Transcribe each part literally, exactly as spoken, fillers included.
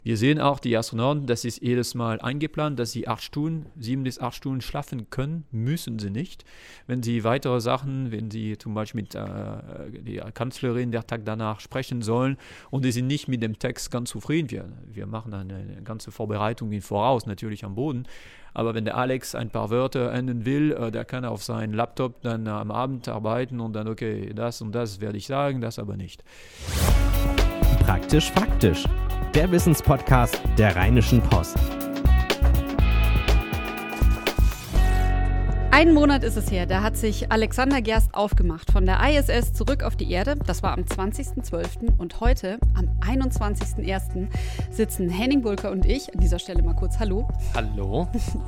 Wir sehen auch, die Astronauten, das ist jedes Mal eingeplant, dass sie acht Stunden, sieben bis acht Stunden schlafen können, müssen sie nicht. Wenn sie weitere Sachen, wenn sie zum Beispiel mit äh, der Kanzlerin der Tag danach sprechen sollen und die sind nicht mit dem Text ganz zufrieden, wir, wir machen eine, eine ganze Vorbereitung im Voraus, natürlich am Boden. Aber wenn der Alex ein paar Wörter ändern will, äh, der kann auf seinen Laptop dann äh, am Abend arbeiten und dann, okay, das und das werde ich sagen, das aber nicht. Praktisch faktisch. Der Wissenspodcast der Rheinischen Post. Einen Monat ist es her, da hat sich Alexander Gerst aufgemacht von der I S S zurück auf die Erde. Das war am zwanzigsten zwölften und heute, am einundzwanzigsten ersten sitzen Henning Bulcker und ich, an dieser Stelle mal kurz Hallo. Hallo.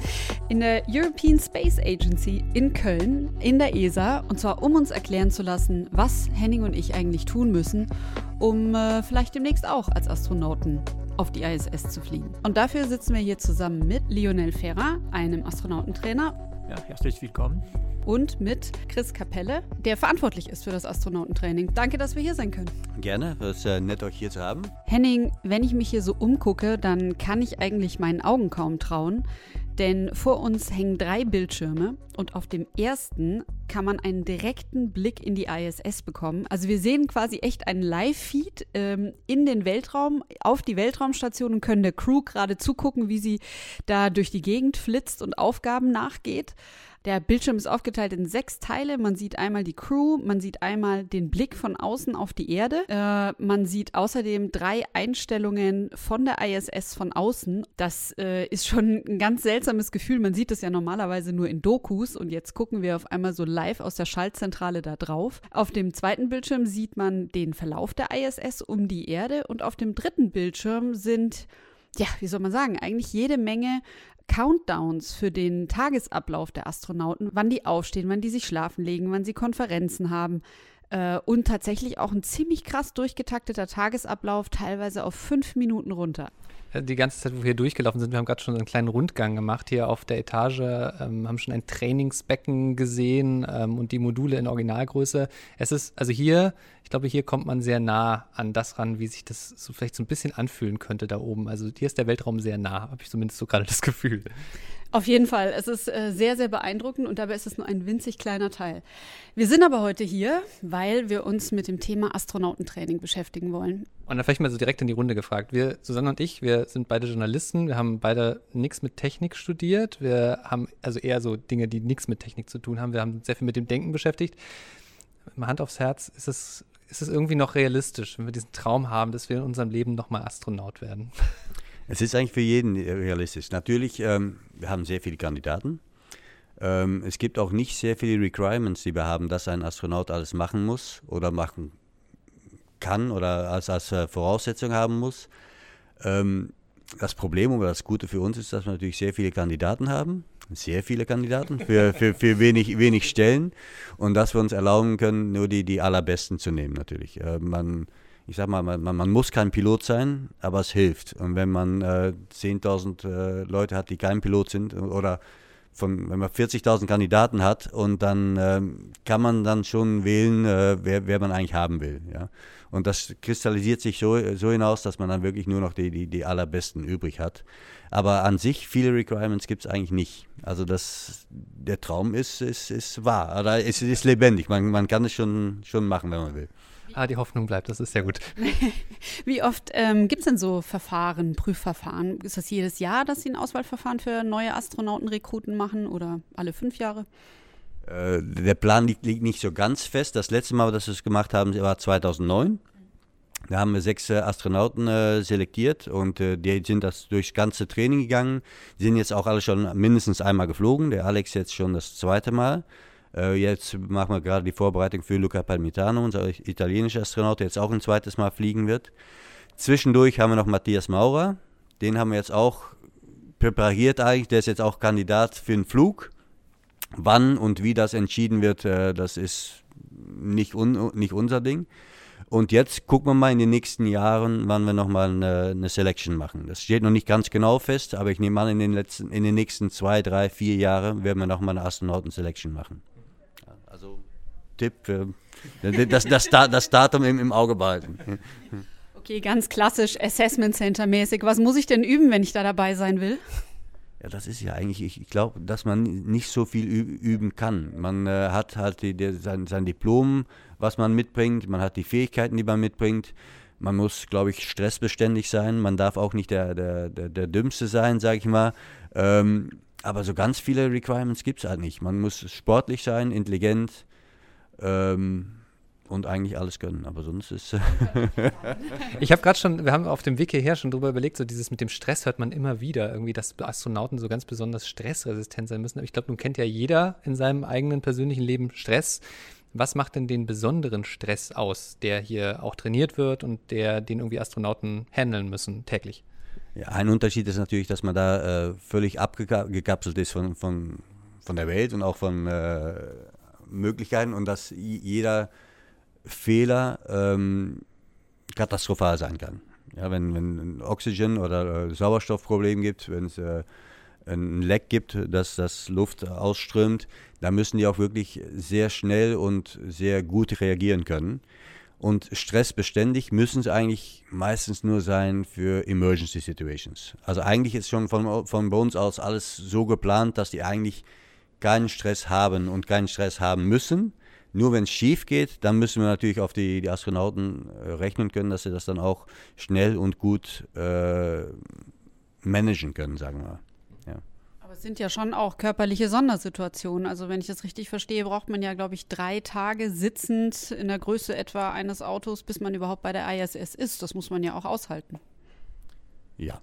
In der European Space Agency in Köln, in der E S A, und zwar um uns erklären zu lassen, was Henning und ich eigentlich tun müssen, um äh, vielleicht demnächst auch als Astronauten auf die I S S zu fliegen. Und dafür sitzen wir hier zusammen mit Lionel Ferrer, einem Astronautentrainer. Ja, herzlich willkommen. Und mit Chris Kapelle, der verantwortlich ist für das Astronautentraining. Danke, dass wir hier sein können. Gerne, es ist äh, nett, euch hier zu haben. Henning, wenn ich mich hier so umgucke, dann kann ich eigentlich meinen Augen kaum trauen. Denn vor uns hängen drei Bildschirme und auf dem ersten kann man einen direkten Blick in die I S S bekommen. Also wir sehen quasi echt einen Live-Feed ähm, in den Weltraum, auf die Weltraumstation und können der Crew gerade zugucken, wie sie da durch die Gegend flitzt und Aufgaben nachgeht. Der Bildschirm ist aufgeteilt in sechs Teile. Man sieht einmal die Crew, man sieht einmal den Blick von außen auf die Erde. Äh, man sieht außerdem drei Einstellungen von der I S S von außen. Das äh, ist schon ein ganz seltsames Gefühl. Man sieht das ja normalerweise nur in Dokus und jetzt gucken wir auf einmal so live aus der Schaltzentrale da drauf. Auf dem zweiten Bildschirm sieht man den Verlauf der I S S um die Erde und auf dem dritten Bildschirm sind, ja, wie soll man sagen, eigentlich jede Menge Countdowns für den Tagesablauf der Astronauten, wann die aufstehen, wann die sich schlafen legen, wann sie Konferenzen haben äh, und tatsächlich auch ein ziemlich krass durchgetakteter Tagesablauf, teilweise auf fünf Minuten runter. Die ganze Zeit, wo wir hier durchgelaufen sind, wir haben gerade schon einen kleinen Rundgang gemacht hier auf der Etage, ähm, haben schon ein Trainingsbecken gesehen ähm, und die Module in Originalgröße. Es ist, also hier, ich glaube, hier kommt man sehr nah an das ran, wie sich das so vielleicht so ein bisschen anfühlen könnte da oben. Also hier ist der Weltraum sehr nah, habe ich zumindest so gerade das Gefühl. Auf jeden Fall. Es ist äh, sehr, sehr beeindruckend und dabei ist es nur ein winzig kleiner Teil. Wir sind aber heute hier, weil wir uns mit dem Thema Astronautentraining beschäftigen wollen. Und da vielleicht mal so direkt in die Runde gefragt. Wir, Susanne und ich, wir sind beide Journalisten. Wir haben beide nichts mit Technik studiert. Wir haben also eher so Dinge, die nichts mit Technik zu tun haben. Wir haben uns sehr viel mit dem Denken beschäftigt. Mal Hand aufs Herz, ist es, ist es irgendwie noch realistisch, wenn wir diesen Traum haben, dass wir in unserem Leben nochmal Astronaut werden? Es ist eigentlich für jeden realistisch. Natürlich, ähm, wir haben sehr viele Kandidaten. Ähm, es gibt auch nicht sehr viele Requirements, die wir haben, dass ein Astronaut alles machen muss oder machen kann oder als, als äh, Voraussetzung haben muss. Ähm, das Problem oder das Gute für uns ist, dass wir natürlich sehr viele Kandidaten haben. Sehr viele Kandidaten für, für, für wenig, wenig Stellen. Und dass wir uns erlauben können, nur die, die allerbesten zu nehmen natürlich. Äh, man... Ich sag mal, man, man muss kein Pilot sein, aber es hilft. Und wenn man äh, zehntausend äh, Leute hat, die kein Pilot sind, oder von, wenn man vierzigtausend Kandidaten hat, und dann äh, kann man dann schon wählen, äh, wer, wer man eigentlich haben will. Ja? Und das kristallisiert sich so, so hinaus, dass man dann wirklich nur noch die, die, die allerbesten übrig hat. Aber an sich, viele Requirements gibt es eigentlich nicht. Also das, der Traum ist, ist, ist wahr, oder ist, ist lebendig. Man, man kann es schon, schon machen, wenn man will. Ah, die Hoffnung bleibt, das ist sehr gut. Wie oft ähm, gibt es denn so Verfahren, Prüfverfahren? Ist das jedes Jahr, dass Sie ein Auswahlverfahren für neue Astronautenrekruten machen oder alle fünf Jahre? Äh, der Plan liegt, liegt nicht so ganz fest. Das letzte Mal, dass wir es gemacht haben, war zweitausendneun. Da haben wir sechs äh, Astronauten äh, selektiert und äh, die sind das durchs ganze Training gegangen. Die sind jetzt auch alle schon mindestens einmal geflogen. Der Alex jetzt schon das zweite Mal. Uh, jetzt machen wir gerade die Vorbereitung für Luca Palmitano, unser italienischer Astronaut, der jetzt auch ein zweites Mal fliegen wird. Zwischendurch haben wir noch Matthias Maurer, den haben wir jetzt auch präpariert eigentlich, der ist jetzt auch Kandidat für einen Flug. Wann und wie das entschieden wird, uh, das ist nicht, un- nicht unser Ding. Und jetzt gucken wir mal in den nächsten Jahren, wann wir nochmal eine, eine Selection machen. Das steht noch nicht ganz genau fest, aber ich nehme an, in den, letzten, in den nächsten zwei, drei, vier Jahren werden wir nochmal eine Astronauten-Selection machen. Also Tipp, äh, das, das, das Datum im, im Auge behalten. Okay, ganz klassisch Assessment Center mäßig. Was muss ich denn üben, wenn ich da dabei sein will? Ja, das ist ja eigentlich, ich glaube, dass man nicht so viel üben kann. Man äh, hat halt die, die, sein, sein Diplom, was man mitbringt, man hat die Fähigkeiten, die man mitbringt. Man muss, glaube ich, stressbeständig sein. Man darf auch nicht der, der, der, der Dümmste sein, sage ich mal. Ähm, aber so ganz viele Requirements gibt es halt nicht. Man muss sportlich sein, intelligent ähm, und eigentlich alles können. Aber sonst ist... Ich habe gerade schon, wir haben auf dem Weg hierher schon drüber überlegt, so dieses mit dem Stress hört man immer wieder, irgendwie, dass Astronauten so ganz besonders stressresistent sein müssen. Aber ich glaube, nun kennt ja jeder in seinem eigenen persönlichen Leben Stress. Was macht denn den besonderen Stress aus, der hier auch trainiert wird und der den irgendwie Astronauten handeln müssen täglich? Ja, ein Unterschied ist natürlich, dass man da äh, völlig abgekapselt ist von, von, von der Welt und auch von äh, Möglichkeiten und dass jeder Fehler ähm, katastrophal sein kann. Ja, wenn, wenn ein Oxygen- oder äh, Sauerstoffproblem gibt, wenn es äh, ein Leck gibt, dass das Luft ausströmt, da müssen die auch wirklich sehr schnell und sehr gut reagieren können. Und stressbeständig müssen es eigentlich meistens nur sein für Emergency Situations. Also eigentlich ist schon von, von bei uns aus alles so geplant, dass die eigentlich keinen Stress haben und keinen Stress haben müssen. Nur wenn es schief geht, dann müssen wir natürlich auf die, die Astronauten äh, rechnen können, dass sie das dann auch schnell und gut äh, managen können, sagen wir mal. Ja. Aber es sind ja schon auch körperliche Sondersituationen. Also wenn ich das richtig verstehe, braucht man ja, glaube ich, drei Tage sitzend in der Größe etwa eines Autos, bis man überhaupt bei der I S S ist. Das muss man ja auch aushalten. Ja.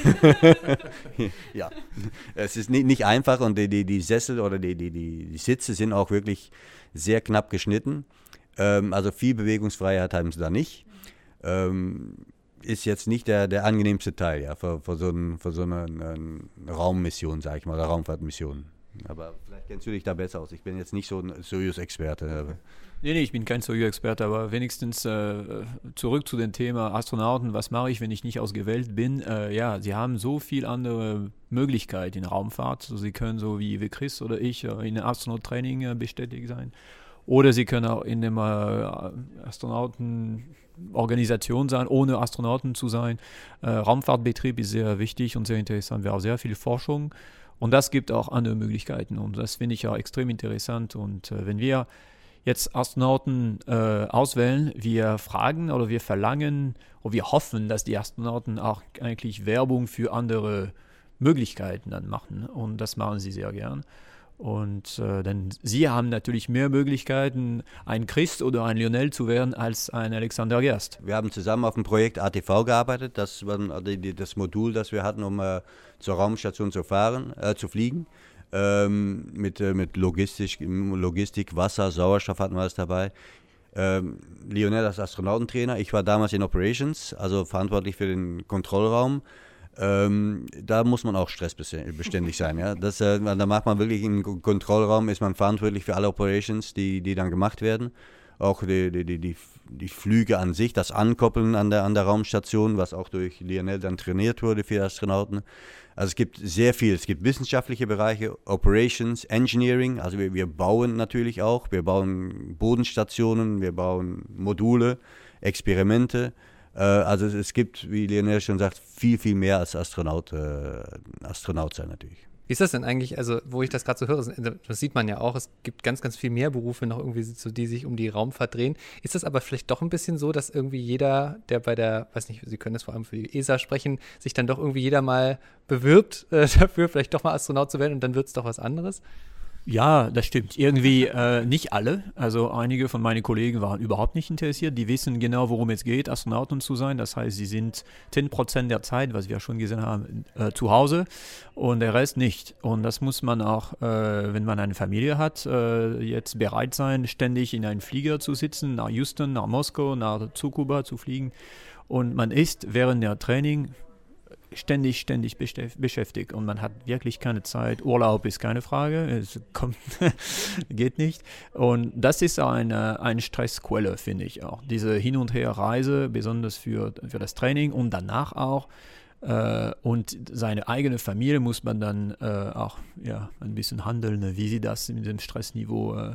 Ja, es ist nicht, nicht einfach und die, die, die Sessel oder die, die, die Sitze sind auch wirklich sehr knapp geschnitten. Ähm, also viel Bewegungsfreiheit haben sie da nicht. Ähm, ist jetzt nicht der, der angenehmste Teil, ja, für, für so, ein, für so eine, eine Raummission, sag ich mal, oder Raumfahrtmission. Aber vielleicht kennst du dich da besser aus. Ich bin jetzt nicht so ein Soyuz-Experte. Nee, nee, ich bin kein Soyuz-Experte, aber wenigstens äh, zurück zu dem Thema Astronauten. Was mache ich, wenn ich nicht ausgewählt bin? Äh, ja, sie haben so viel andere Möglichkeiten in der Raumfahrt. Also sie können so wie, wie Chris oder ich äh, in einem Astronaut-Training äh, bestätigt sein. Oder sie können auch in einer äh, Astronautenorganisation sein, ohne Astronauten zu sein. Äh, Raumfahrtbetrieb ist sehr wichtig und sehr interessant. Wir haben sehr viel Forschung. Und das gibt auch andere Möglichkeiten und das finde ich ja extrem interessant. Und äh, wenn wir jetzt Astronauten äh, auswählen, wir fragen oder wir verlangen oder wir hoffen, dass die Astronauten auch eigentlich Werbung für andere Möglichkeiten dann machen. Und das machen sie sehr gern. Und äh, denn sie haben natürlich mehr Möglichkeiten, ein Chris oder ein Lionel zu werden, als ein Alexander Gerst. Wir haben zusammen auf dem Projekt A T V gearbeitet. Das war das Modul, das wir hatten, um äh, zur Raumstation zu fahren, äh, zu fliegen. Ähm, mit, äh, mit Logistik, Logistik, Wasser, Sauerstoff hatten wir alles dabei. Ähm, Lionel als Astronautentrainer. Ich war damals in Operations, also verantwortlich für den Kontrollraum. Ähm, da muss man auch stressbeständig sein. Ja? Das, äh, da macht man wirklich im Kontrollraum, ist man verantwortlich für alle Operations, die, die dann gemacht werden. Auch die, die, die, die, die Flüge an sich, das Ankoppeln an der, an der Raumstation, was auch durch Lionel dann trainiert wurde für Astronauten. Also es gibt sehr viel. Es gibt wissenschaftliche Bereiche, Operations, Engineering. Also wir, wir bauen natürlich auch. Wir bauen Bodenstationen, wir bauen Module, Experimente. Also es gibt, wie Lionel schon sagt, viel, viel mehr als Astronaut, äh, Astronaut sein natürlich. Wie ist das denn eigentlich, also wo ich das gerade so höre, das sieht man ja auch, es gibt ganz, ganz viel mehr Berufe noch irgendwie, so, die sich um die Raumfahrt drehen. Ist das aber vielleicht doch ein bisschen so, dass irgendwie jeder, der bei der, weiß nicht, Sie können das vor allem für die E S A sprechen, sich dann doch irgendwie jeder mal bewirbt äh, dafür, vielleicht doch mal Astronaut zu werden und dann wird es doch was anderes? Ja, das stimmt. Irgendwie äh, nicht alle. Also einige von meinen Kollegen waren überhaupt nicht interessiert. Die wissen genau, worum es geht, Astronauten zu sein. Das heißt, sie sind zehn Prozent der Zeit, was wir schon gesehen haben, äh, zu Hause und der Rest nicht. Und das muss man auch, äh, wenn man eine Familie hat, äh, jetzt bereit sein, ständig in einen Flieger zu sitzen, nach Houston, nach Moskau, nach Tsukuba zu fliegen. Und man ist während der Training ständig, ständig beschäftigt und man hat wirklich keine Zeit. Urlaub ist keine Frage, es kommt, geht nicht. Und das ist eine, eine Stressquelle, finde ich auch. Diese Hin- und Her-Reise, besonders für, für das Training und danach auch. Äh, und seine eigene Familie muss man dann äh, auch ja, ein bisschen handeln, wie sie das mit dem Stressniveau äh,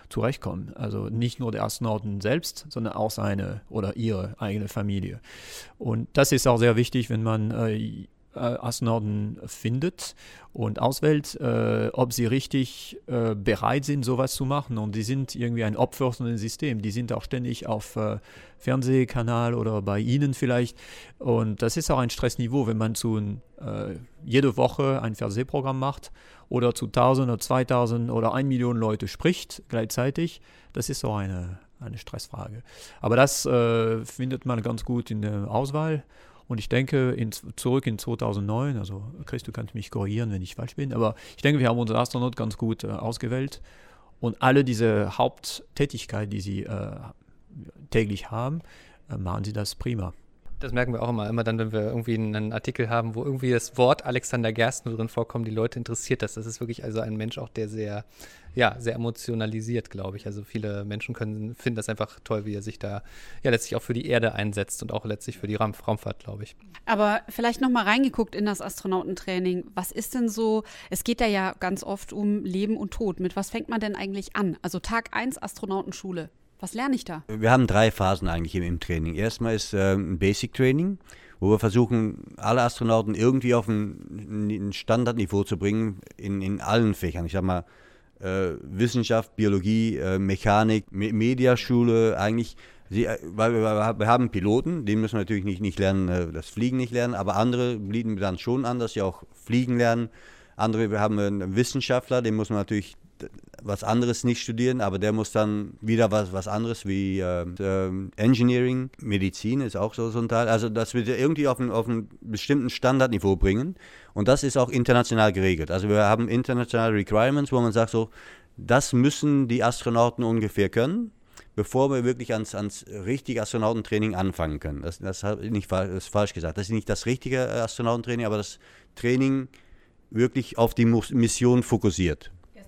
zurechtkommen. Also nicht nur der Astronauten selbst, sondern auch seine oder ihre eigene Familie. Und das ist auch sehr wichtig, wenn man äh, Astronauten findet und auswählt, äh, ob sie richtig äh, bereit sind, sowas zu machen. Und die sind irgendwie ein Opfer von dem System. Die sind auch ständig auf äh, Fernsehkanal oder bei Ihnen vielleicht. Und das ist auch ein Stressniveau, wenn man zu äh, jede Woche ein Fernsehprogramm macht oder zu tausend oder zweitausend oder eine Million Leute spricht gleichzeitig. Das ist auch eine, eine Stressfrage. Aber das äh, findet man ganz gut in der Auswahl. Und ich denke, in, zurück in zweitausendneun, also Chris, du kannst mich korrigieren, wenn ich falsch bin, aber ich denke, wir haben unsere Astronaut ganz gut äh, ausgewählt. Und alle diese Haupttätigkeit, die sie äh, täglich haben, äh, machen sie das prima. Das merken wir auch immer, immer dann, wenn wir irgendwie einen Artikel haben, wo irgendwie das Wort Alexander Gersten drin vorkommt, die Leute interessiert das. Das ist wirklich also ein Mensch auch, der sehr, ja, sehr emotionalisiert, glaube ich. Also viele Menschen können, finden das einfach toll, wie er sich da ja letztlich auch für die Erde einsetzt und auch letztlich für die Raum, Raumfahrt, glaube ich. Aber vielleicht nochmal reingeguckt in das Astronautentraining. Was ist denn so, es geht da ja ganz oft um Leben und Tod. Mit was fängt man denn eigentlich an? Also Tag eins Astronautenschule. Was lerne ich da? Wir haben drei Phasen eigentlich im, im Training. Erstmal ist äh, ein Basic Training, wo wir versuchen, alle Astronauten irgendwie auf ein, ein Standardniveau zu bringen in, in allen Fächern. Ich sag mal, äh, Wissenschaft, Biologie, äh, Mechanik, Me- Mediaschule, eigentlich. Sie, weil wir, wir haben Piloten, die müssen natürlich nicht, nicht lernen, äh, das Fliegen nicht lernen, aber andere bieten dann schon an, dass sie auch fliegen lernen. Andere, wir haben einen Wissenschaftler, den muss man natürlich was anderes nicht studieren, aber der muss dann wieder was, was anderes wie äh, Engineering, Medizin ist auch so, so ein Teil. Also dass wir irgendwie auf einen, auf einen bestimmten Standardniveau bringen und das ist auch international geregelt. Also wir haben internationale Requirements, wo man sagt so, das müssen die Astronauten ungefähr können, bevor wir wirklich ans, ans richtige Astronautentraining anfangen können. Das, das habe ich nicht das ist falsch gesagt. Das ist nicht das richtige Astronautentraining, aber das Training wirklich auf die Mission fokussiert.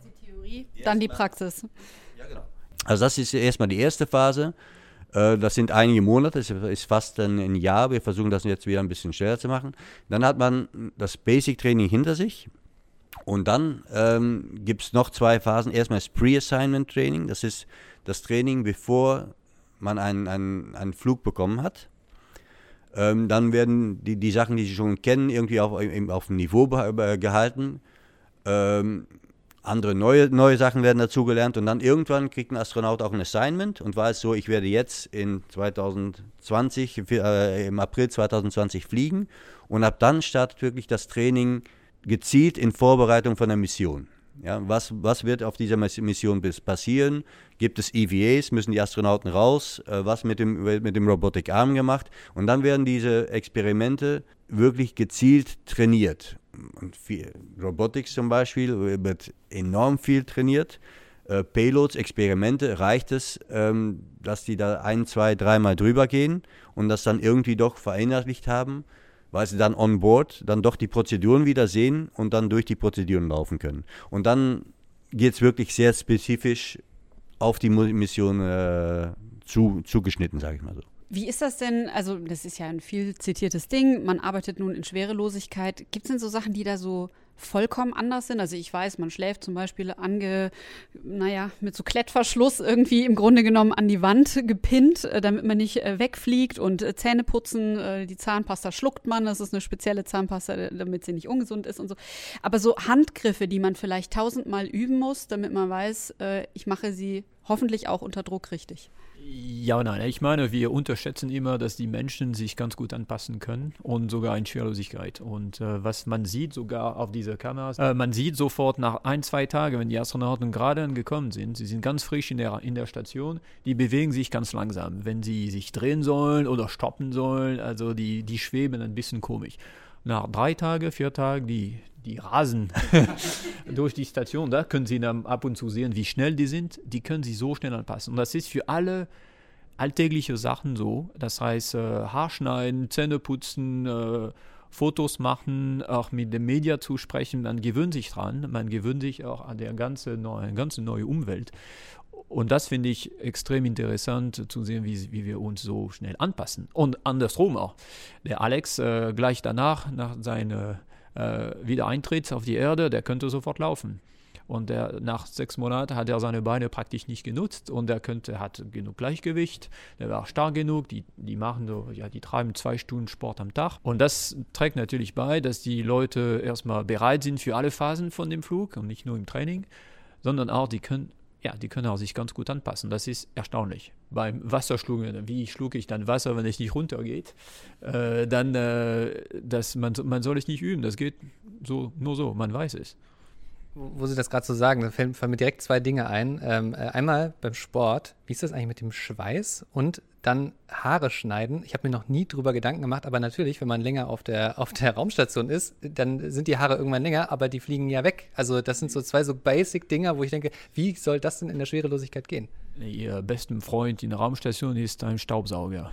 Dann die Praxis. Ja, genau. Also das ist erstmal die erste Phase. Das sind einige Monate, das ist fast ein Jahr. Wir versuchen das jetzt wieder ein bisschen schneller zu machen. Dann hat man das Basic-Training hinter sich. Und dann ähm, gibt es noch zwei Phasen. Erstmal das Pre-Assignment-Training. Das ist das Training, bevor man einen, einen, einen Flug bekommen hat. Ähm, dann werden die, die Sachen, die Sie schon kennen, irgendwie auf, auf dem Niveau gehalten. Ähm, Andere neue, neue Sachen werden dazugelernt und dann irgendwann kriegt ein Astronaut auch ein Assignment und weiß so, ich werde jetzt in zwanzig zwanzig, äh, im April zwanzig zwanzig fliegen und ab dann startet wirklich das Training gezielt in Vorbereitung von der Mission. Ja, was, was wird auf dieser Mission passieren? Gibt es E V As? Müssen die Astronauten raus? Äh, was mit dem, mit dem Robotic Arm gemacht? Und dann werden diese Experimente wirklich gezielt trainiert. Und viel, Robotics zum Beispiel wird enorm viel trainiert. Äh, Payloads, Experimente, reicht es, ähm, dass die da ein, zwei, dreimal drüber gehen und das dann irgendwie doch verinnerlicht haben, weil sie dann on board dann doch die Prozeduren wieder sehen und dann durch die Prozeduren laufen können. Und dann geht es wirklich sehr spezifisch auf die Mission äh, zu, zugeschnitten, sage ich mal so. Wie ist das denn, also das ist ja ein viel zitiertes Ding, man arbeitet nun in Schwerelosigkeit. Gibt es denn so Sachen, die da so vollkommen anders sind? Also ich weiß, man schläft zum Beispiel ange, naja, mit so Klettverschluss irgendwie im Grunde genommen an die Wand gepinnt, äh, damit man nicht äh, wegfliegt und äh, Zähne putzen, äh, die Zahnpasta schluckt man, das ist eine spezielle Zahnpasta, damit sie nicht ungesund ist und so. Aber so Handgriffe, die man vielleicht tausendmal üben muss, damit man weiß, äh, ich mache sie hoffentlich auch unter Druck richtig. Ja, nein, ich meine, wir unterschätzen immer, dass die Menschen sich ganz gut anpassen können und sogar in Schwerelosigkeit. Und äh, was man sieht sogar auf dieser Kameras, äh, man sieht sofort nach ein, zwei Tagen, wenn die Astronauten gerade angekommen sind, sie sind ganz frisch in der, in der Station, die bewegen sich ganz langsam. Wenn sie sich drehen sollen oder stoppen sollen, also die, die schweben ein bisschen komisch. Nach drei Tagen, vier Tagen, die, die rasen durch die Station. Da können Sie dann ab und zu sehen, wie schnell die sind. Die können sich so schnell anpassen. Und das ist für alle alltägliche Sachen so. Das heißt, äh, Haarschneiden, Zähne putzen, äh, Fotos machen, auch mit den Medien zu sprechen. Man gewöhnt sich dran. Man gewöhnt sich auch an der ganze neue, ganze neue Umwelt. Und das finde ich extrem interessant zu sehen, wie, wie wir uns so schnell anpassen. Und andersrum auch. Der Alex äh, gleich danach, nach seinem äh, Wiedereintritt auf die Erde, der könnte sofort laufen. Und der, nach sechs Monaten hat er seine Beine praktisch nicht genutzt und er könnte, hat genug Gleichgewicht, der war stark genug, die, die machen so, ja, die treiben zwei Stunden Sport am Tag. Und das trägt natürlich bei, dass die Leute erstmal bereit sind für alle Phasen von dem Flug und nicht nur im Training, sondern auch, die können, ja, die können auch sich ganz gut anpassen. Das ist erstaunlich. Beim Wasserschlucken, wie schlucke ich dann Wasser, wenn es nicht runtergeht, äh, dann, äh, das, man, man soll es nicht üben, das geht so, nur so, man weiß es. Wo Sie das gerade so sagen, da fallen mir direkt zwei Dinge ein. Ähm, einmal beim Sport, wie ist das eigentlich mit dem Schweiß und dann Haare schneiden? Ich habe mir noch nie drüber Gedanken gemacht, aber natürlich, wenn man länger auf der, auf der Raumstation ist, dann sind die Haare irgendwann länger, aber die fliegen ja weg. Also das sind so zwei so Basic-Dinger, wo ich denke, wie soll das denn in der Schwerelosigkeit gehen? Ihr besten Freund in der Raumstation ist ein Staubsauger.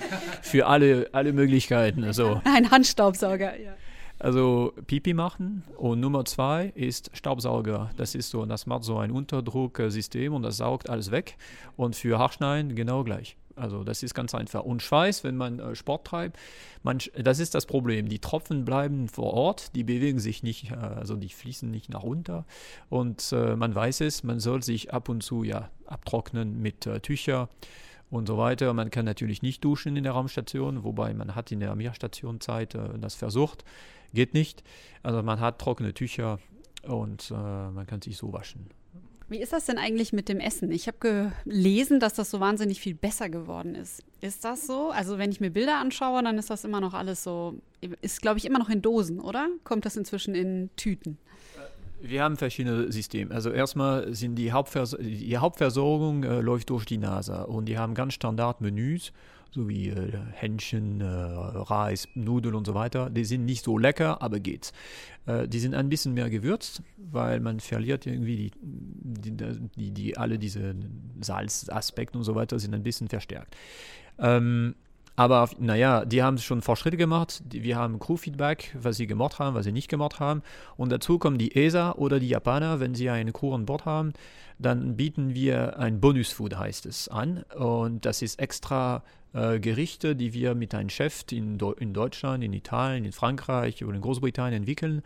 Für alle, alle Möglichkeiten. Also. Ein Handstaubsauger, ja. Also Pipi machen und Nummer zwei ist Staubsauger. Das ist so, das macht so ein Unterdrucksystem und das saugt alles weg. Und für Haarschneiden genau gleich. Also das ist ganz einfach. Und Schweiß, wenn man äh, Sport treibt, man, das ist das Problem. Die Tropfen bleiben vor Ort, die bewegen sich nicht, äh, also die fließen nicht nach unten. Und äh, man weiß es, man soll sich ab und zu ja abtrocknen mit äh, Tüchern und so weiter. Man kann natürlich nicht duschen in der Raumstation, wobei man hat in der Meerstationzeit äh, das versucht. Geht nicht. Also man hat trockene Tücher und äh, man kann sich so waschen. Wie ist das denn eigentlich mit dem Essen? Ich habe gelesen, dass das so wahnsinnig viel besser geworden ist. Ist das so? Also wenn ich mir Bilder anschaue, dann ist das immer noch alles so, ist glaube ich immer noch in Dosen, oder? Kommt das inzwischen in Tüten? Wir haben verschiedene Systeme. Also erstmal sind die, Hauptvers- die Hauptversorgung äh, läuft durch die NASA und die haben ganz Standardmenüs, so wie äh, Hähnchen, äh, Reis, Nudeln und so weiter. Die sind nicht so lecker, aber geht's. Äh, die sind ein bisschen mehr gewürzt, weil man verliert irgendwie die, die, die, die alle diese Salzaspekte und so weiter sind ein bisschen verstärkt. Ähm, Aber naja, die haben schon Fortschritte gemacht. Wir haben Crew-Feedback, was sie gemacht haben, was sie nicht gemacht haben. Und dazu kommen die E S A oder die Japaner, wenn sie eine Crew an Bord haben, dann bieten wir ein Bonus-Food, heißt es, an. Und das ist extra äh, Gerichte, die wir mit einem Chef in, Do- in Deutschland, in Italien, in Frankreich oder in Großbritannien entwickeln.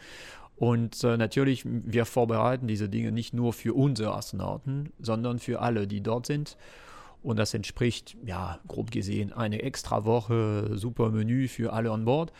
Und äh, natürlich, wir vorbereiten diese Dinge nicht nur für unsere Astronauten, sondern für alle, die dort sind. Und das entspricht, ja, grob gesehen, eine extra Woche, super Menü für alle an Bord.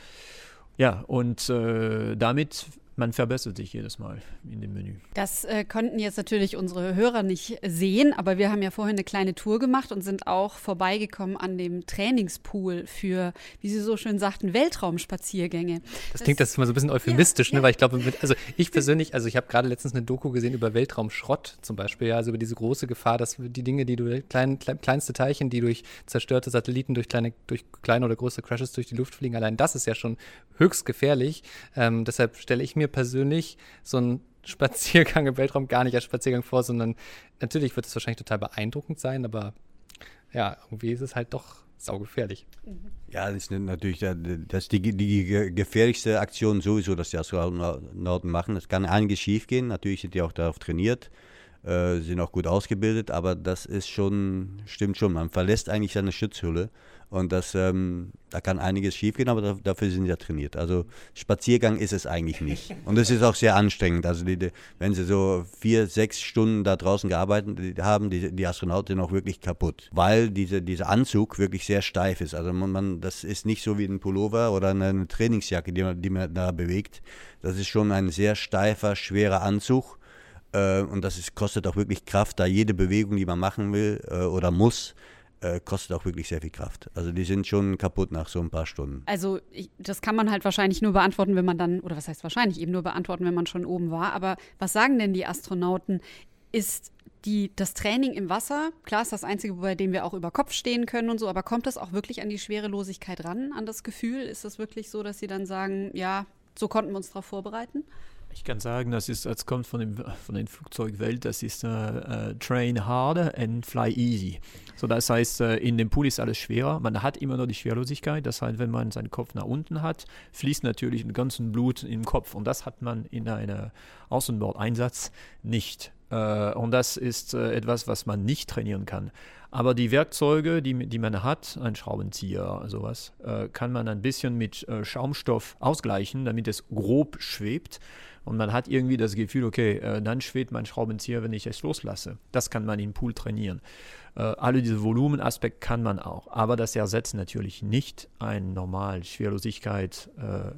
Ja, und äh, damit, man verbessert sich jedes Mal in dem Menü. Das äh, konnten jetzt natürlich unsere Hörer nicht sehen, aber wir haben ja vorhin eine kleine Tour gemacht und sind auch vorbeigekommen an dem Trainingspool für, wie Sie so schön sagten, Weltraumspaziergänge. Das, das klingt das immer so ein bisschen euphemistisch, ja, ne? ja. Weil ich glaube, mit, also ich persönlich, also ich habe gerade letztens eine Doku gesehen über Weltraumschrott zum Beispiel, ja, also über diese große Gefahr, dass die Dinge, die du, klein, klein, kleinste Teilchen, die durch zerstörte Satelliten, durch kleine, durch kleine oder größere Crashes durch die Luft fliegen, allein das ist ja schon höchst gefährlich. Ähm, deshalb stelle ich mir persönlich so einen Spaziergang im Weltraum gar nicht als Spaziergang vor, sondern natürlich wird es wahrscheinlich total beeindruckend sein, aber ja, irgendwie ist es halt doch saugefährlich. Ja, das ist natürlich das ist die, die gefährlichste Aktion sowieso, dass die Astronauten machen. Es kann einiges schief gehen, natürlich sind die auch darauf trainiert, äh, sind auch gut ausgebildet, aber das ist schon, stimmt schon, man verlässt eigentlich seine Schutzhülle. Und das, ähm, da kann einiges schiefgehen, aber da, dafür sind sie ja trainiert. Also Spaziergang ist es eigentlich nicht. Und es ist auch sehr anstrengend. Also die, die, wenn sie so vier, sechs Stunden da draußen gearbeitet haben, die, die Astronauten sind auch wirklich kaputt. Weil diese, dieser Anzug wirklich sehr steif ist. Also man, man, das ist nicht so wie ein Pullover oder eine Trainingsjacke, die man, die man da bewegt. Das ist schon ein sehr steifer, schwerer Anzug. Äh, und das ist, kostet auch wirklich Kraft, da jede Bewegung, die man machen will äh, oder muss, kostet auch wirklich sehr viel Kraft. Also die sind schon kaputt nach so ein paar Stunden. Also ich, das kann man halt wahrscheinlich nur beantworten, wenn man dann, oder was heißt wahrscheinlich, eben nur beantworten, wenn man schon oben war. Aber was sagen denn die Astronauten? Ist die, das Training im Wasser, klar ist das Einzige, bei dem wir auch über Kopf stehen können und so, aber kommt das auch wirklich an die Schwerelosigkeit ran, an das Gefühl? Ist das wirklich so, dass sie dann sagen, ja, so konnten wir uns darauf vorbereiten? Ich kann sagen, das ist, das kommt von dem von der Flugzeugwelt, das ist uh, train hard and fly easy. So, das heißt, uh, in dem Pool ist alles schwerer. Man hat immer noch die Schwerlosigkeit. Das heißt, wenn man seinen Kopf nach unten hat, fließt natürlich ein ganzes Blut im Kopf. Und das hat man in einem Außenbordeinsatz nicht. Äh, und das ist äh, etwas, was man nicht trainieren kann. Aber die Werkzeuge, die, die man hat, ein Schraubenzieher, sowas, äh, kann man ein bisschen mit äh, Schaumstoff ausgleichen, damit es grob schwebt. Und man hat irgendwie das Gefühl, okay, äh, dann schwebt mein Schraubenzieher, wenn ich es loslasse. Das kann man im Pool trainieren. Äh, alle diese Volumenaspekte kann man auch. Aber das ersetzt natürlich nicht eine normale Schwerlosigkeit äh,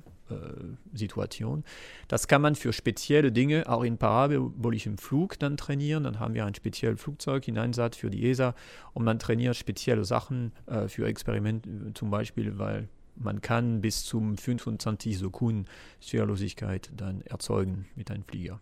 Situation. Das kann man für spezielle Dinge auch in parabolischem Flug dann trainieren. Dann haben wir ein spezielles Flugzeug in Einsatz für die E S A und man trainiert spezielle Sachen äh, für Experimente, zum Beispiel, weil man kann bis zum fünfundzwanzig Sekunden Schwerlosigkeit dann erzeugen mit einem Flieger.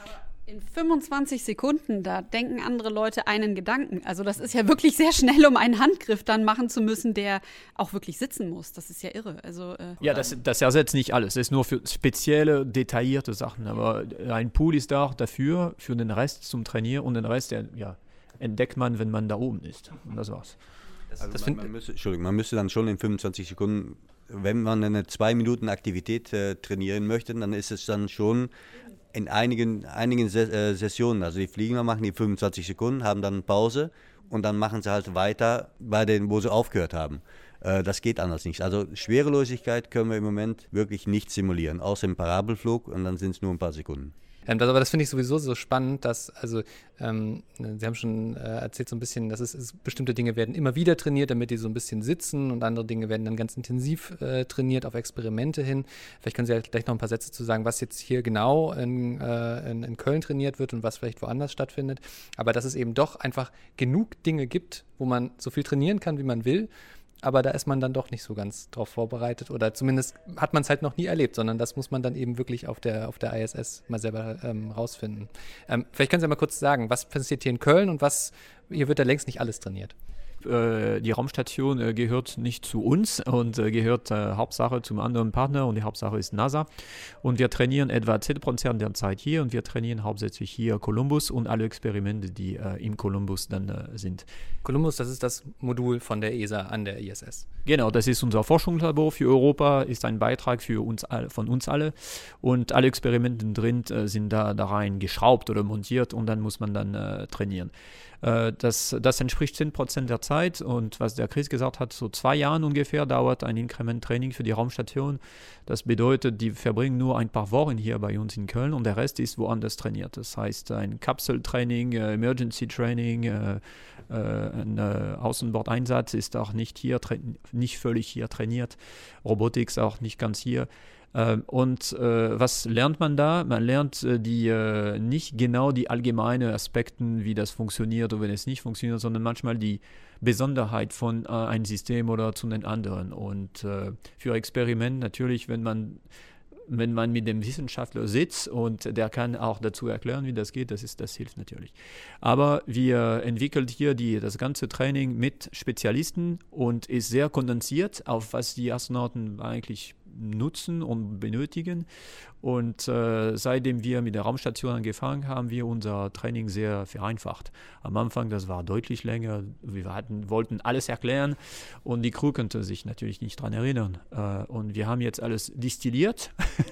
In fünfundzwanzig Sekunden, da denken andere Leute einen Gedanken. Also das ist ja wirklich sehr schnell, um einen Handgriff dann machen zu müssen, der auch wirklich sitzen muss. Das ist ja irre. Also, äh, ja, das, das ersetzt nicht alles. Das ist nur für spezielle, detaillierte Sachen. Aber ein Pool ist da auch dafür, für den Rest zum Trainieren. Und den Rest, der, ja, entdeckt man, wenn man da oben ist. Und das war's. Also das man, man, müsste, Entschuldigung, man müsste dann schon in fünfundzwanzig Sekunden, wenn man eine zwei Minuten Aktivität äh, trainieren möchte, dann ist es dann schon in einigen, einigen Ses- äh, Sessionen, also die Flieger machen die fünfundzwanzig Sekunden, haben dann Pause und dann machen sie halt weiter bei den, wo sie aufgehört haben. Äh, das geht anders nicht. Also Schwerelosigkeit können wir im Moment wirklich nicht simulieren, außer im Parabelflug und dann sind es nur ein paar Sekunden. Ähm, das, aber das finde ich sowieso so spannend, dass, also, ähm, Sie haben schon äh, erzählt so ein bisschen, dass es, es bestimmte Dinge werden immer wieder trainiert, damit die so ein bisschen sitzen und andere Dinge werden dann ganz intensiv äh, trainiert auf Experimente hin. Vielleicht können Sie ja gleich noch ein paar Sätze zu sagen, was jetzt hier genau in, äh, in, in Köln trainiert wird und was vielleicht woanders stattfindet. Aber dass es eben doch einfach genug Dinge gibt, wo man so viel trainieren kann, wie man will. Aber da ist man dann doch nicht so ganz drauf vorbereitet oder zumindest hat man es halt noch nie erlebt, sondern das muss man dann eben wirklich auf der, auf der I S S mal selber ähm, rausfinden. Ähm, vielleicht können Sie mal kurz sagen, was passiert hier in Köln und was, hier wird ja längst nicht alles trainiert. Die Raumstation äh, gehört nicht zu uns und äh, gehört äh, Hauptsache zum anderen Partner und die Hauptsache ist NASA. Und wir trainieren etwa zehn Prozent der Zeit hier und wir trainieren hauptsächlich hier Columbus und alle Experimente, die äh, im Columbus dann äh, sind. Columbus, das ist das Modul von der E S A an der I S S. Genau, das ist unser Forschungslabor für Europa, ist ein Beitrag für uns all, von uns alle und alle Experimente drin äh, sind da, da rein geschraubt oder montiert und dann muss man dann äh, trainieren. Äh, das, das entspricht zehn Prozent der Zeit und was der Chris gesagt hat, so zwei Jahren ungefähr dauert ein Inkrement-Training für die Raumstation. Das bedeutet, die verbringen nur ein paar Wochen hier bei uns in Köln und der Rest ist woanders trainiert. Das heißt ein Kapseltraining, äh, Emergency-Training, äh, äh, ein äh, Außenbordeinsatz ist auch nicht hier, tra- nicht völlig hier trainiert, Robotik ist auch nicht ganz hier. Und äh, was lernt man da? Man lernt äh, die, äh, nicht genau die allgemeinen Aspekte, wie das funktioniert oder wenn es nicht funktioniert, sondern manchmal die Besonderheit von äh, einem System oder zu den anderen. Und äh, für Experiment natürlich, wenn man, wenn man mit dem Wissenschaftler sitzt und der kann auch dazu erklären, wie das geht, das, ist, das hilft natürlich. Aber wir entwickeln hier die, das ganze Training mit Spezialisten und ist sehr kondensiert auf was die Astronauten eigentlich nutzen und benötigen. Und äh, seitdem wir mit der Raumstation angefangen haben, wir unser Training sehr vereinfacht. Am Anfang, das war deutlich länger. Wir hatten, wollten alles erklären und die Crew konnte sich natürlich nicht daran erinnern. Äh, und wir haben jetzt alles distilliert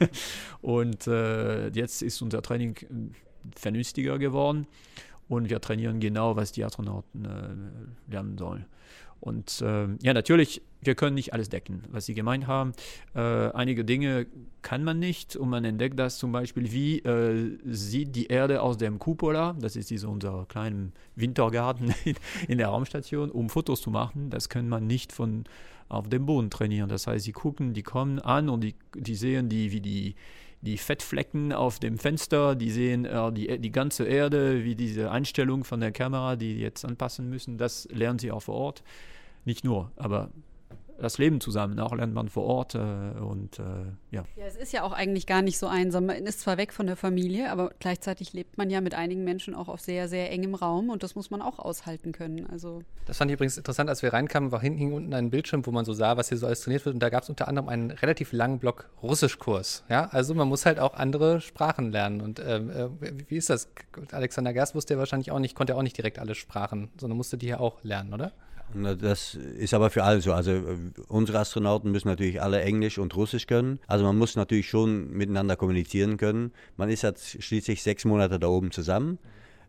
und äh, jetzt ist unser Training vernünftiger geworden und wir trainieren genau, was die Astronauten äh, lernen sollen. Und äh, ja, natürlich, wir können nicht alles decken, was Sie gemeint haben. Äh, einige Dinge kann man nicht und man entdeckt das zum Beispiel, wie äh, sieht die Erde aus dem Cupola, das ist diese, unser kleiner Wintergarten in, in der Raumstation, um Fotos zu machen. Das kann man nicht von auf dem Boden trainieren. Das heißt, sie gucken, die kommen an und die, die sehen, die, wie die die Fettflecken auf dem Fenster, die sehen äh, die, die ganze Erde, wie diese Einstellung von der Kamera, die jetzt anpassen müssen, das lernen sie auch vor Ort. Nicht nur, aber das Leben zusammen auch lernt man vor Ort äh, und äh, ja. Ja, es ist ja auch eigentlich gar nicht so einsam. Man ist zwar weg von der Familie, aber gleichzeitig lebt man ja mit einigen Menschen auch auf sehr, sehr engem Raum und das muss man auch aushalten können. Also das fand ich übrigens interessant, als wir reinkamen, war hinten hing unten ein Bildschirm, wo man so sah, was hier so alles trainiert wird und da gab es unter anderem einen relativ langen Block Russischkurs. Ja? Also man muss halt auch andere Sprachen lernen und ähm, äh, wie ist das? Alexander Gerst wusste ja wahrscheinlich auch nicht, konnte ja auch nicht direkt alle Sprachen, sondern musste die ja auch lernen, oder? Das ist aber für alle so. Also unsere Astronauten müssen natürlich alle Englisch und Russisch können. Also man muss natürlich schon miteinander kommunizieren können. Man ist halt schließlich sechs Monate da oben zusammen.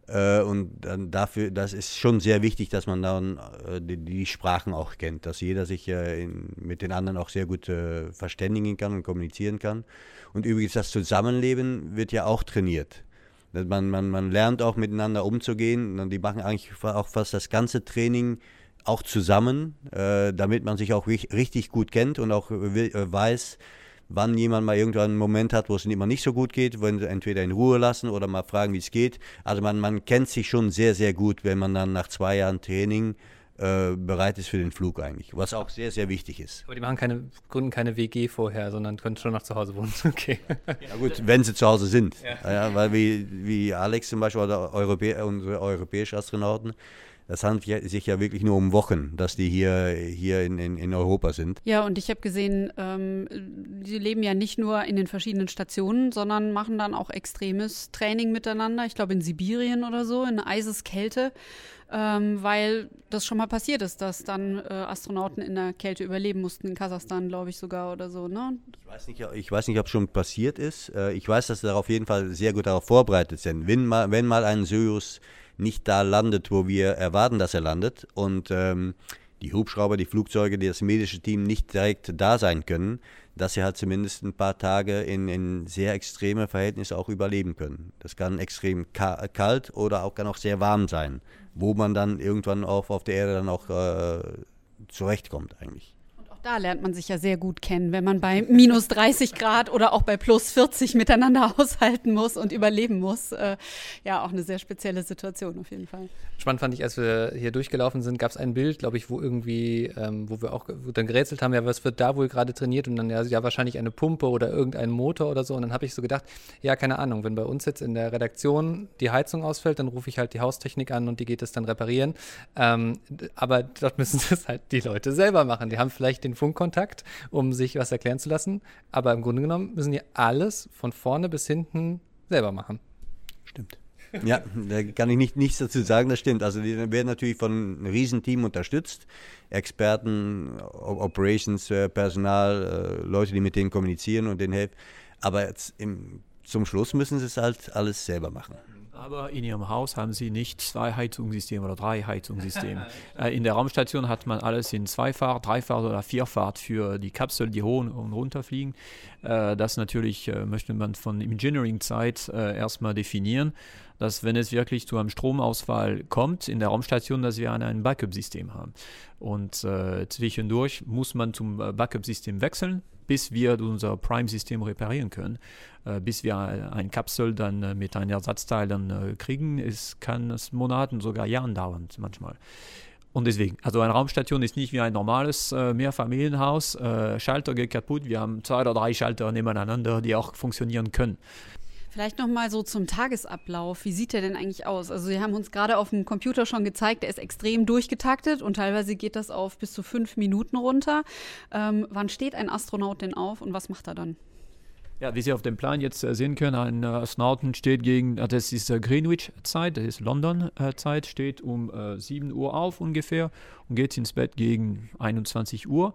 Äh, und dann dafür, das ist schon sehr wichtig, dass man dann äh, die, die Sprachen auch kennt, dass jeder sich äh, in, mit den anderen auch sehr gut äh, verständigen kann und kommunizieren kann. Und übrigens, das Zusammenleben wird ja auch trainiert. Man, man, man lernt auch miteinander umzugehen. Und die machen eigentlich auch fast das ganze Training auch zusammen, äh, damit man sich auch richtig gut kennt und auch äh, weiß, wann jemand mal irgendwann einen Moment hat, wo es immer nicht so gut geht, wollen sie entweder in Ruhe lassen oder mal fragen, wie es geht. Also man, man kennt sich schon sehr, sehr gut, wenn man dann nach zwei Jahren Training äh, bereit ist für den Flug eigentlich, was auch sehr, sehr wichtig ist. Aber die machen keine, gründen keine W G vorher, sondern können schon noch zu Hause wohnen. Okay. Ja gut, wenn sie zu Hause sind. Ja. Ja, weil wie, wie Alex zum Beispiel oder Europä- unsere europäischen Astronauten, das handelt sich ja wirklich nur um Wochen, dass die hier, hier in, in, in Europa sind. Ja, und ich habe gesehen, ähm, die leben ja nicht nur in den verschiedenen Stationen, sondern machen dann auch extremes Training miteinander. Ich glaube in Sibirien oder so, in Eiseskälte, ähm, weil das schon mal passiert ist, dass dann äh, Astronauten in der Kälte überleben mussten, in Kasachstan, glaube ich sogar oder so, ne? Ich weiß nicht, ich weiß nicht, ob es schon passiert ist. Ich weiß, dass sie auf jeden Fall sehr gut darauf vorbereitet sind. Wenn mal, wenn mal ein Soyuz nicht da landet, wo wir erwarten, dass er landet und ähm, die Hubschrauber, die Flugzeuge, das medische Team nicht direkt da sein können, dass sie halt zumindest ein paar Tage in, in sehr extreme Verhältnisse auch überleben können. Das kann extrem ka- kalt oder auch kann auch sehr warm sein, wo man dann irgendwann auf, auf der Erde dann auch äh, zurechtkommt eigentlich. Da lernt man sich ja sehr gut kennen, wenn man bei minus dreißig Grad oder auch bei plus vierzig miteinander aushalten muss und überleben muss. Äh, ja, auch eine sehr spezielle Situation auf jeden Fall. Spannend fand ich, als wir hier durchgelaufen sind, gab es ein Bild, glaube ich, wo irgendwie, ähm, wo wir auch wo dann gerätselt haben, ja, was wird da wohl gerade trainiert? Und dann ja, ja wahrscheinlich eine Pumpe oder irgendein Motor oder so. Und dann habe ich so gedacht, ja, keine Ahnung, wenn bei uns jetzt in der Redaktion die Heizung ausfällt, dann rufe ich halt die Haustechnik an und die geht es dann reparieren. Ähm, aber dort müssen das halt die Leute selber machen. Die haben vielleicht den Funkkontakt, um sich was erklären zu lassen. Aber im Grunde genommen müssen die alles von vorne bis hinten selber machen. Stimmt. Ja, da kann ich nicht, nichts dazu sagen, das stimmt. Also die werden natürlich von einem Riesenteam unterstützt. Experten, Operations, Personal, Leute, die mit denen kommunizieren und denen helfen. Aber jetzt im, zum Schluss müssen sie es halt alles selber machen. Aber in Ihrem Haus haben Sie nicht zwei Heizungssysteme oder drei Heizungssysteme. äh, in der Raumstation hat man alles in Zweifahrt, Dreifahrt oder Vierfahrt für die Kapsel, die hoch und runter fliegen. Äh, das natürlich äh, möchte man von Engineering-Zeit äh, erstmal definieren, dass wenn es wirklich zu einem Stromausfall kommt in der Raumstation, dass wir ein Backup-System haben. Und äh, zwischendurch muss man zum Backup-System wechseln, bis wir unser Prime-System reparieren können. Äh, bis wir eine Kapsel dann äh, mit einem Ersatzteil dann äh, kriegen, ist, kann es Monaten, sogar Jahren dauern manchmal. Und deswegen, also eine Raumstation ist nicht wie ein normales äh, Mehrfamilienhaus. Äh, Schalter geht kaputt, wir haben zwei oder drei Schalter nebeneinander, die auch funktionieren können. Vielleicht nochmal so zum Tagesablauf. Wie sieht der denn eigentlich aus? Also Sie haben uns gerade auf dem Computer schon gezeigt, der ist extrem durchgetaktet und teilweise geht das auf bis zu fünf Minuten runter. Ähm, wann steht ein Astronaut denn auf und was macht er dann? Ja, wie Sie auf dem Plan jetzt äh, sehen können, ein äh, Astronauten steht gegen, äh, das ist äh, Greenwich-Zeit, das ist London-Zeit, steht um äh, sieben Uhr auf ungefähr und geht ins Bett gegen einundzwanzig Uhr.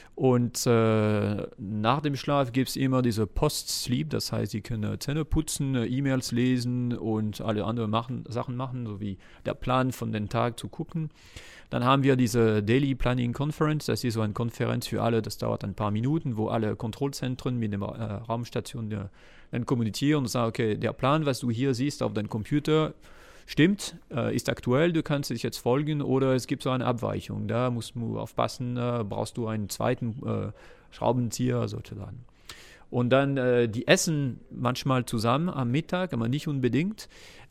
Und äh, nach dem Schlaf gibt es immer diese Post-Sleep, das heißt, Sie können äh, Zähne putzen, äh, E-Mails lesen und alle anderen machen, Sachen machen, sowie der Plan von den Tag zu gucken. Dann haben wir diese Daily Planning Conference, das ist so eine Konferenz für alle, das dauert ein paar Minuten, wo alle Kontrollzentren mit der äh, Raumstation äh, dann kommunizieren und sagen, okay, der Plan, was du hier siehst auf deinem Computer, stimmt, äh, ist aktuell, du kannst es jetzt folgen oder es gibt so eine Abweichung, da musst du aufpassen, äh, brauchst du einen zweiten äh, Schraubenzieher sozusagen. Und dann, äh, die essen manchmal zusammen am Mittag, aber nicht unbedingt.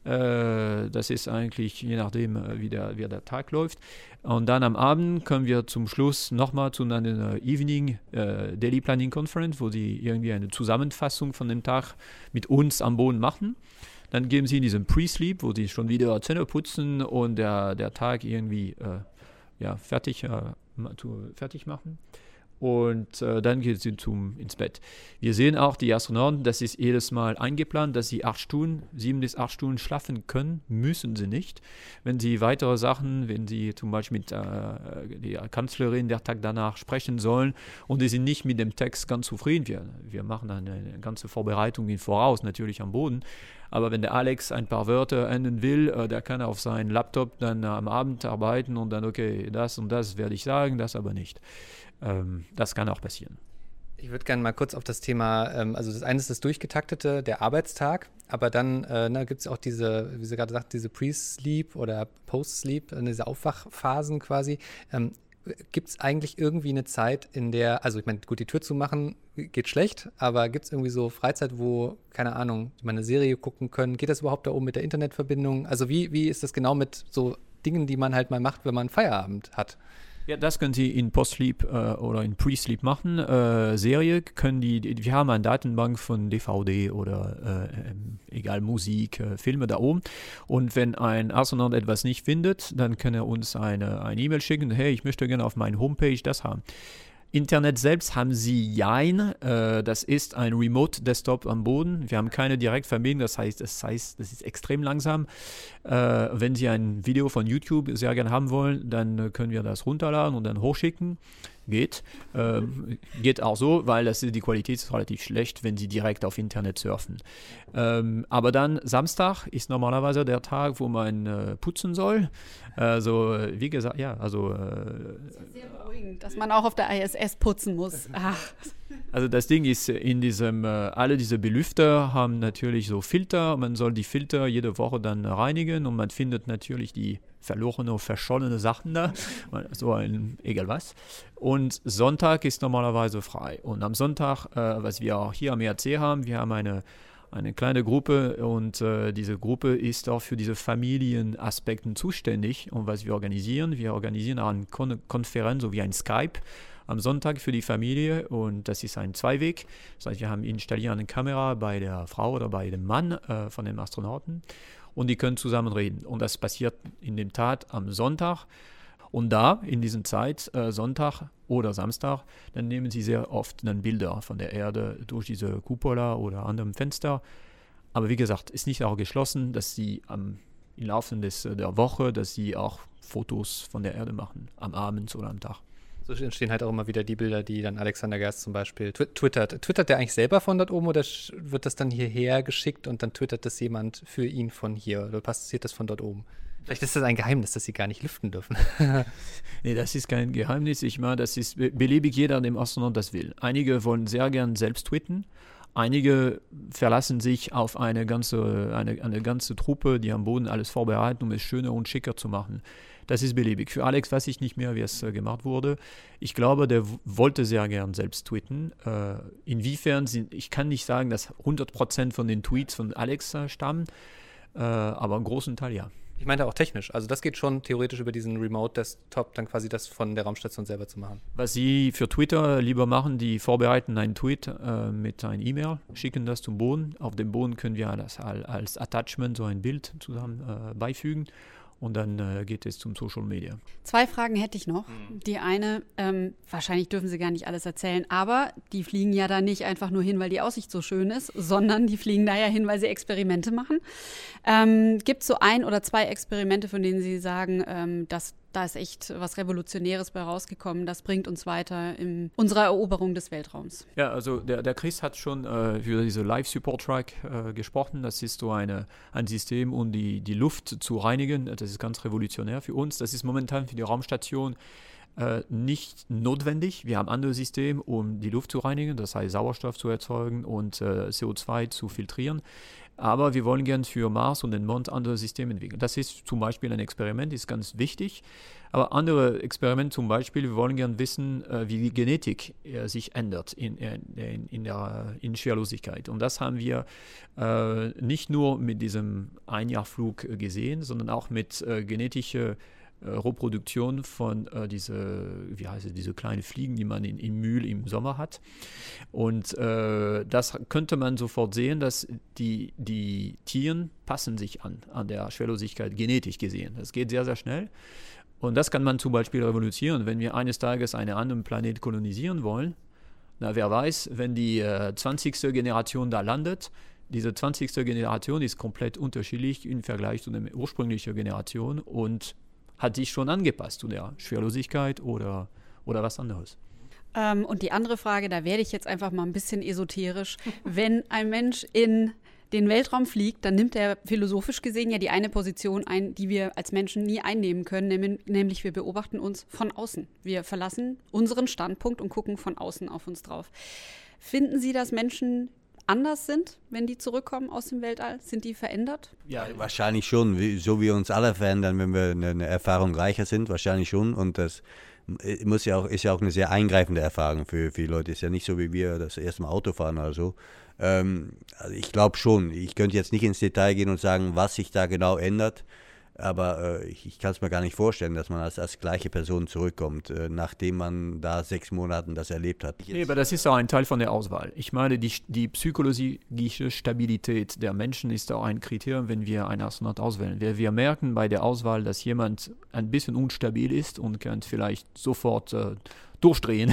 Äh, das ist eigentlich je nachdem, äh, wie, der, wie der Tag läuft. Und dann am Abend kommen wir zum Schluss nochmal zu einer Evening äh, Daily Planning Conference, wo sie irgendwie eine Zusammenfassung von dem Tag mit uns am Boden machen. Dann geben sie in diesen Pre-Sleep, wo sie schon wieder Zähne putzen und der, der Tag irgendwie äh, ja, fertig, äh, fertig machen. und äh, dann geht sie zum, ins Bett. Wir sehen auch die Astronauten, das ist jedes Mal eingeplant, dass sie acht Stunden, sieben bis acht Stunden schlafen können, müssen sie nicht. Wenn sie weitere Sachen, wenn sie zum Beispiel mit äh, der Kanzlerin der Tag danach sprechen sollen und die sind nicht mit dem Text ganz zufrieden, wir, wir machen eine, eine ganze Vorbereitung im Voraus, natürlich am Boden. Aber wenn der Alex ein paar Wörter ändern will, äh, der kann auf seinen Laptop dann äh, am Abend arbeiten und dann, okay, das und das werde ich sagen, das aber nicht. Ähm, das kann auch passieren. Ich würde gerne mal kurz auf das Thema, ähm, also das eine ist das Durchgetaktete, der Arbeitstag, aber dann äh, gibt es auch diese, wie Sie gerade sagt, diese Pre-Sleep oder Post-Sleep, äh, diese Aufwachphasen quasi. Ähm, Gibt es eigentlich irgendwie eine Zeit, in der, also ich meine, gut, die Tür zu machen geht schlecht, aber gibt es irgendwie so Freizeit, wo, keine Ahnung, mal eine Serie gucken können? Geht das überhaupt da oben mit der Internetverbindung? Also wie, wie ist das genau mit so Dingen, die man halt mal macht, wenn man Feierabend hat? Ja, das können Sie in Post-Sleep äh, oder in Pre-Sleep machen. Äh, Serie können die, die, wir haben eine Datenbank von D V D oder äh, egal Musik, äh, Filme da oben. Und wenn ein Astronaut etwas nicht findet, dann kann er uns eine eine E-Mail schicken, hey, ich möchte gerne auf meine Homepage das haben. Internet selbst haben sie jein, äh, das ist ein Remote-Desktop am Boden. Wir haben keine Direktverbindung, das heißt, das heißt, das ist extrem langsam. Äh, wenn Sie ein Video von YouTube sehr gerne haben wollen, dann äh, können wir das runterladen und dann hochschicken. Geht. Ähm, geht auch so, weil das, die Qualität ist relativ schlecht, wenn Sie direkt auf Internet surfen. Ähm, aber dann Samstag ist normalerweise der Tag, wo man äh, putzen soll. Also, wie gesagt, ja, also. Äh, sehr beruhigend, dass man auch auf der I S S putzen muss. Ach. Also das Ding ist, in diesem, äh, alle diese Belüfter haben natürlich so Filter. Man soll die Filter jede Woche dann reinigen und man findet natürlich die verlorene, verschollene Sachen da. So ein, egal was. Und Sonntag ist normalerweise frei. Und am Sonntag, äh, was wir auch hier am E R C haben, wir haben eine eine kleine Gruppe und äh, diese Gruppe ist auch für diese Familienaspekte zuständig. Und was wir organisieren, wir organisieren eine Kon- Konferenz, so wie ein Skype, am Sonntag für die Familie und das ist ein Zweiweg. Das heißt, wir haben installiert eine Kamera bei der Frau oder bei dem Mann äh, von dem Astronauten und die können zusammen reden. Und das passiert in dem Tat am Sonntag. Und da, in dieser Zeit, äh, Sonntag oder Samstag, dann nehmen sie sehr oft dann Bilder von der Erde durch diese Cupola oder anderem Fenster. Aber wie gesagt, ist nicht auch geschlossen, dass sie am, im Laufe des, der Woche, dass sie auch Fotos von der Erde machen, am Abend oder am Tag. So entstehen halt auch immer wieder die Bilder, die dann Alexander Gerst zum Beispiel tw- twittert. Twittert der eigentlich selber von dort oben oder sch- wird das dann hierher geschickt und dann twittert das jemand für ihn von hier oder passiert das von dort oben? Vielleicht ist das ein Geheimnis, dass sie gar nicht lüften dürfen. Nee, das ist kein Geheimnis. Ich meine, das ist beliebig jeder, dem Astronaut das will. Einige wollen sehr gern selbst tweeten. Einige verlassen sich auf eine ganze, eine, eine ganze Truppe, die am Boden alles vorbereiten, um es schöner und schicker zu machen. Das ist beliebig. Für Alex weiß ich nicht mehr, wie es äh, gemacht wurde. Ich glaube, der w- wollte sehr gern selbst tweeten. Äh, inwiefern sind, ich kann nicht sagen, dass hundert Prozent von den Tweets von Alex äh, stammen, äh, aber einen großen Teil ja. Ich meinte auch technisch. Also das geht schon theoretisch über diesen Remote-Desktop, dann quasi das von der Raumstation selber zu machen. Was Sie für Twitter lieber machen, die vorbereiten einen Tweet äh, mit einer E-Mail, schicken das zum Boden. Auf dem Boden können wir das als Attachment, so ein Bild zusammen äh, beifügen. Und dann äh, geht es zum Social Media. Zwei Fragen hätte ich noch. Die eine, ähm, wahrscheinlich dürfen Sie gar nicht alles erzählen, aber die fliegen ja da nicht einfach nur hin, weil die Aussicht so schön ist, sondern die fliegen da ja hin, weil sie Experimente machen. Ähm, gibt es so ein oder zwei Experimente, von denen Sie sagen, ähm, dass da ist echt was Revolutionäres bei rausgekommen, das bringt uns weiter in unserer Eroberung des Weltraums? Ja, also der, der Chris hat schon äh, für diese Live-Support-Track äh, gesprochen. Das ist so eine, ein System, um die, die Luft zu reinigen. Das ist ganz revolutionär für uns. Das ist momentan für die Raumstation äh, nicht notwendig. Wir haben andere Systeme, um die Luft zu reinigen, das heißt Sauerstoff zu erzeugen und äh, C O zwei zu filtrieren. Aber wir wollen gerne für Mars und den Mond andere Systeme entwickeln. Das ist zum Beispiel ein Experiment, ist ganz wichtig. Aber andere Experimente zum Beispiel, wir wollen gerne wissen, wie die Genetik sich ändert in, in, in der in Schwerelosigkeit. Und das haben wir äh, nicht nur mit diesem Einjahrflug gesehen, sondern auch mit äh, genetischer äh, Reproduktion von äh, diese, wie heißt es, diese kleinen Fliegen, die man in, in Mühl im Sommer hat. Und äh, das könnte man sofort sehen, dass die, die Tiere passen sich an, an der Schwerelosigkeit genetisch gesehen. Das geht sehr, sehr schnell. Und das kann man zum Beispiel revolutionieren, wenn wir eines Tages einen anderen Planet kolonisieren wollen. Na, wer weiß, wenn die äh, zwanzigste Generation da landet, diese zwanzigste Generation ist komplett unterschiedlich im Vergleich zu der ursprünglichen Generation und hat sich schon angepasst zu der Schwerlosigkeit oder, oder was anderes. Ähm, und die andere Frage, da werde ich jetzt einfach mal ein bisschen esoterisch. Wenn ein Mensch in den Weltraum fliegt, dann nimmt er philosophisch gesehen ja die eine Position ein, die wir als Menschen nie einnehmen können, nämlich wir beobachten uns von außen. Wir verlassen unseren Standpunkt und gucken von außen auf uns drauf. Finden Sie, dass Menschen anders sind, wenn die zurückkommen aus dem Weltall? Sind die verändert? Ja, wahrscheinlich schon. So wie uns alle verändern, wenn wir eine Erfahrung reicher sind, wahrscheinlich schon. Und das muss ja auch, ist ja auch eine sehr eingreifende Erfahrung für viele Leute. Ist ja nicht so, wie wir das erste Mal Auto fahren oder so. Ähm, also ich glaube schon. Ich könnte jetzt nicht ins Detail gehen und sagen, was sich da genau ändert. Aber äh, ich, ich kann es mir gar nicht vorstellen, dass man als, als gleiche Person zurückkommt, äh, nachdem man da sechs Monaten das erlebt hat. Nee, aber das ist auch ein Teil von der Auswahl. Ich meine, die, die psychologische Stabilität der Menschen ist auch ein Kriterium, wenn wir einen Astronaut auswählen. Wir, wir merken bei der Auswahl, dass jemand ein bisschen unstabil ist und kann vielleicht sofort äh, durchdrehen.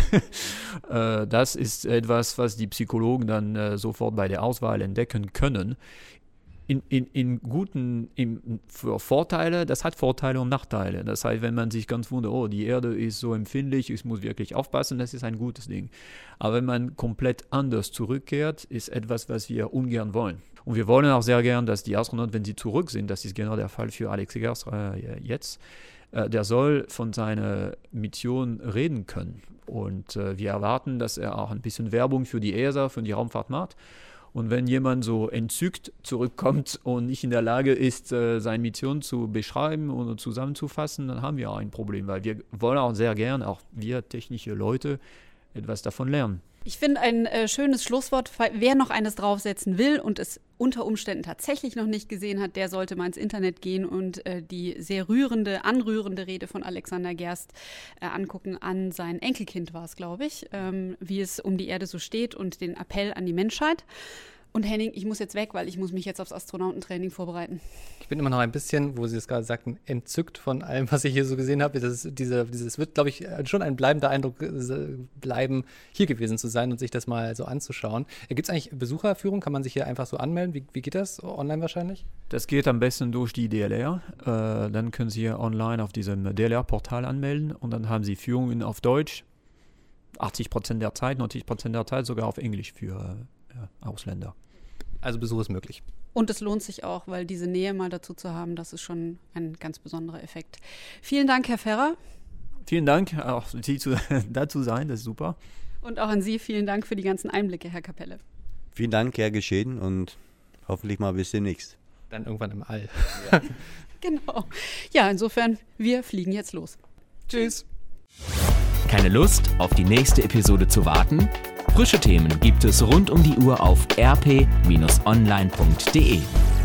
äh, das ist etwas, was die Psychologen dann äh, sofort bei der Auswahl entdecken können. In, in, in guten, in, für Vorteile, das hat Vorteile und Nachteile. Das heißt, wenn man sich ganz wundert, oh, die Erde ist so empfindlich, ich muss wirklich aufpassen, das ist ein gutes Ding. Aber wenn man komplett anders zurückkehrt, ist etwas, was wir ungern wollen. Und wir wollen auch sehr gern, dass die Astronauten, wenn sie zurück sind, das ist genau der Fall für Alex Eggers äh, jetzt, äh, der soll von seiner Mission reden können. Und äh, wir erwarten, dass er auch ein bisschen Werbung für die E S A, für die Raumfahrt macht. Und wenn jemand so entzückt zurückkommt und nicht in der Lage ist, seine Mission zu beschreiben oder zusammenzufassen, dann haben wir auch ein Problem, weil wir wollen auch sehr gern, auch wir technische Leute, etwas davon lernen. Ich finde ein äh, schönes Schlusswort. Wer noch eines draufsetzen will und es unter Umständen tatsächlich noch nicht gesehen hat, der sollte mal ins Internet gehen und äh, die sehr rührende, anrührende Rede von Alexander Gerst äh, angucken. An sein Enkelkind war es, glaube ich, ähm, wie es um die Erde so steht und den Appell an die Menschheit. Und Henning, ich muss jetzt weg, weil ich muss mich jetzt aufs Astronautentraining vorbereiten. Ich bin immer noch ein bisschen, wo Sie es gerade sagten, entzückt von allem, was ich hier so gesehen habe. Das, diese, dieses wird, glaube ich, schon ein bleibender Eindruck bleiben, hier gewesen zu sein und sich das mal so anzuschauen. Gibt es eigentlich Besucherführung? Kann man sich hier einfach so anmelden? Wie, wie geht das? Online wahrscheinlich? Das geht am besten durch die D L R. Äh, dann können Sie hier online auf diesem D L R-Portal anmelden und dann haben Sie Führungen auf Deutsch. achtzig Prozent der Zeit, neunzig Prozent der Zeit sogar auf Englisch für äh, Ausländer. Also Besuch ist möglich. Und es lohnt sich auch, weil diese Nähe mal dazu zu haben, das ist schon ein ganz besonderer Effekt. Vielen Dank, Herr Ferrer. Vielen Dank, auch Sie zu, dazu sein, das ist super. Und auch an Sie vielen Dank für die ganzen Einblicke, Herr Kapelle. Vielen Dank, Herr Geschehen, und hoffentlich mal bis demnächst. Dann irgendwann im All. Ja. Genau. Ja, insofern, wir fliegen jetzt los. Tschüss. Keine Lust, auf die nächste Episode zu warten? Frische Themen gibt es rund um die Uhr auf r p Bindestrich online punkt d e.